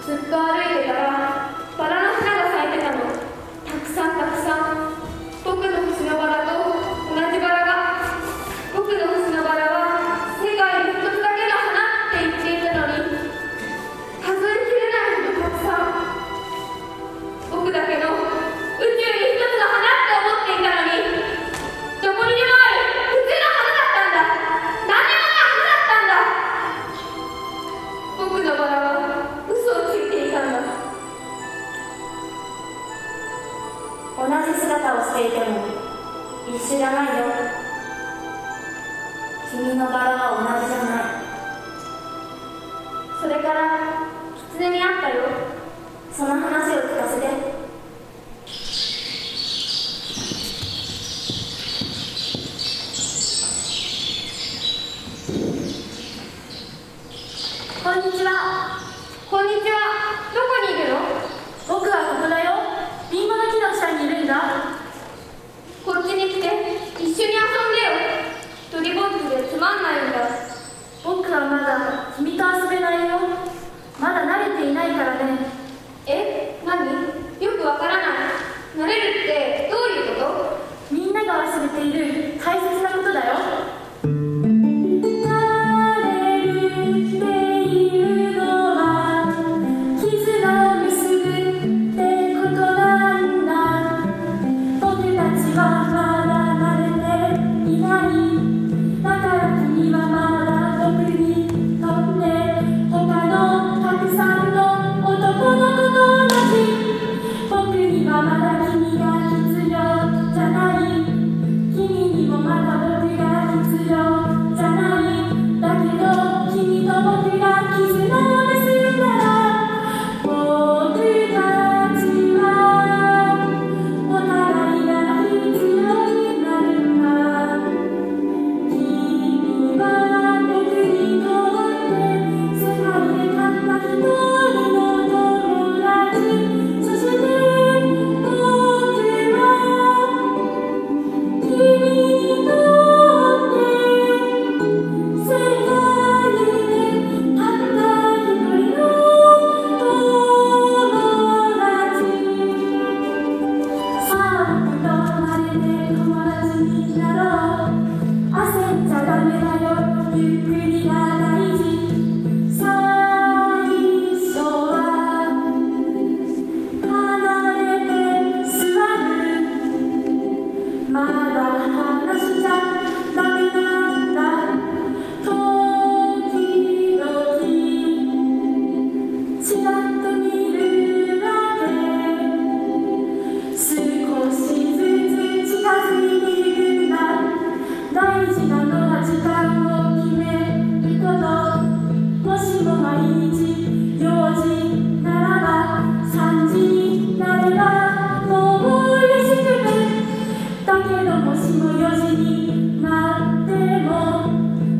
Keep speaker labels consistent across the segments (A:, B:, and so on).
A: ずっと歩いてたらバラの花が咲いてたの。たくさんたくさん。僕の星のバラと同じバラが。僕の星のバラは世界に一つだけの花って言っていたのに、数えきれないほどたくさん。僕だけの宇宙に一つの花って思っていたのに、どこにでもある普通の花だったんだ。何でもない花だったんだ。僕のバラは嘘をついていたんだ。
B: 同じ姿をしていても一緒じゃないよ。君のバラは同じじゃない。
A: それから狐に会ったよ。
B: その話を聞かせて。
C: こんにちは。
A: こんにちは。どこにいるの？
C: 僕はここだよ。リンゴの木の下にいるんだ。
A: こっちに来て一緒に遊んでよ。一人ぼっちでつまんないんだ。
C: 僕はまだ君と遊べないよ。まだ慣れていないからね。
A: え？何？よくわからない。慣れるってどういうこと？
C: みんなが忘れている大切なことだよ。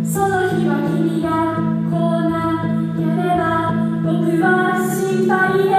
B: 僕は心配